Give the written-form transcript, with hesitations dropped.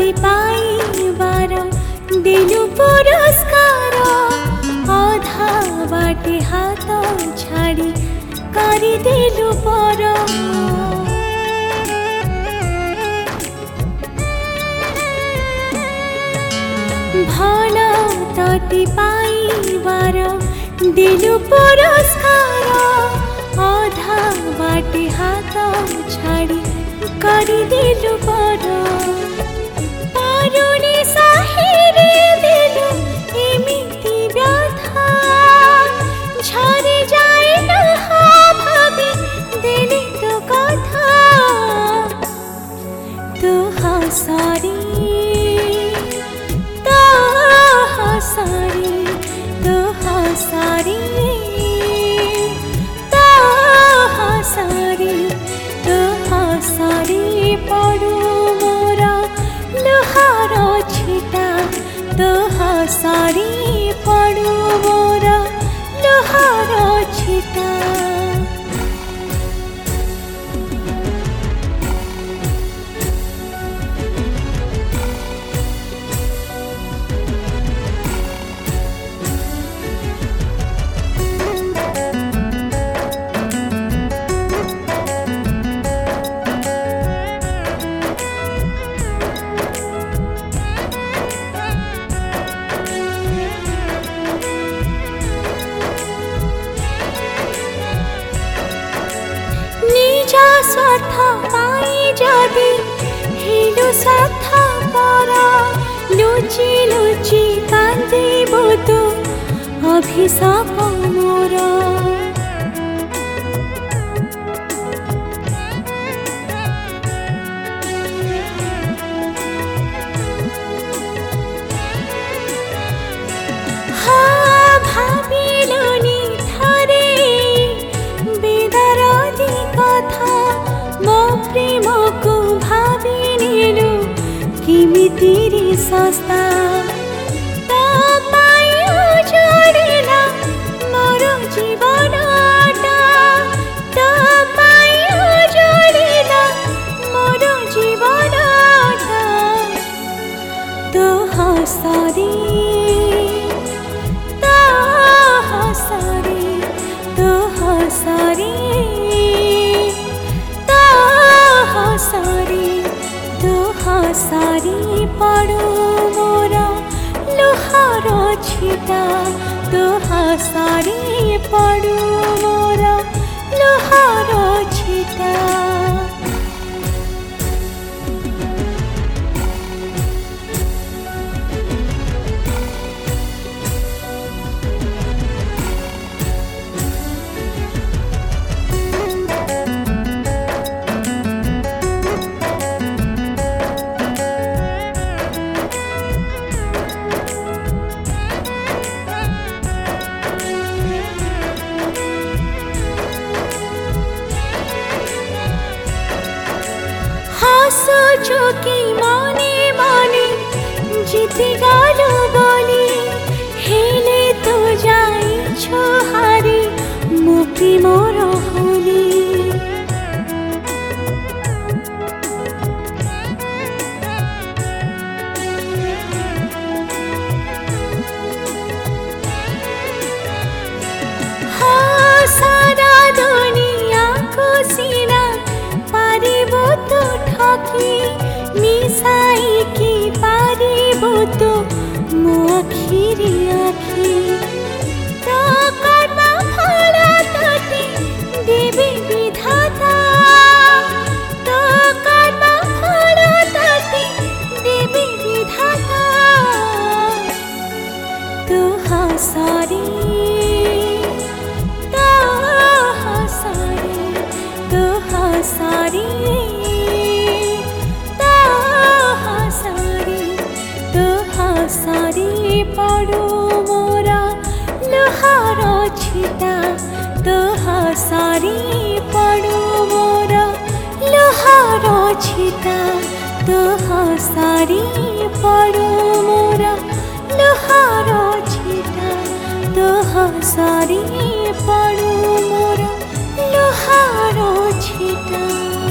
तोते पाइबार देलु पुरस्कार अधा बाटे हाथ छाड़ी करदेलु पर भल तोते पाइबार देलु पुरस्कार अधा बाटे हाथ छाड़ी करदेलु पर पारुणी साहिरे देलु एमिति व्यथा झरी जाए ना भाभी देले तो कथा तो हसारी तो हसारी तो हसारी तो हसारी तो हसारी पड़ू मोरा लुहार छिटा तो हसारी पड़ू मोरा लुहार छिटा स्वार्थ पाई जदि हेलु स्वार्थ पर लुचि लुचि कांदिबु तु अभिशाप मोर हाँ भाविलुनि थरे बेदरदी कथा मो प्रेम को भाविनेलु किमिति सस्ता तो पायो जोड़ेला मोर जीवनटा तो पायो जोड़ेला मोर जीवनटा तो हसारी तो हसारी तो हसारी हसारी तो हसारी पड़ू मोरा लुहार छिटा तो हसारी पड़ू मोरा लुहार छिटा सोचोकी माने माने जीती गालू बोली हेले तो जाई छोहारी मुक्ति मोर होली हाँ सारा दुनिया को सीना पारिबो तो मिसाई की पारिबो तो मो आखिरी आखि तो कर्म फल तोते देवी विधाता तो कर्म फल तोते देवी विधाता तो हसारी तो हसारी तो हसारी हसारी पड़ू मोरा लुहार छिटा तो हसारी पड़ू मोरा लुहार छिटा तो हसारी पड़ू मोरा लुहार छिटा तो हसारी पड़ू मोरा लुहार छिटा।